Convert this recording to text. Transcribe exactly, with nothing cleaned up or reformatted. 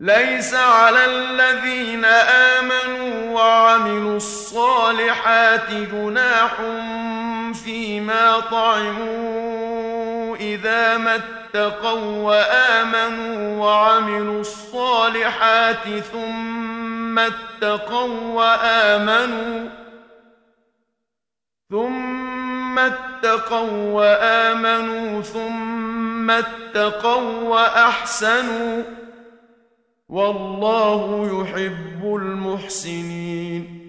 ليس على الذين آمنوا وعملوا الصالحات جناح فيما طعموا إذا ما اتقوا وآمنوا وعملوا الصالحات ثم اتقوا وآمنوا ثم اتقوا وآمنوا ثم اتقوا وأحسنوا والله يحب المحسنين.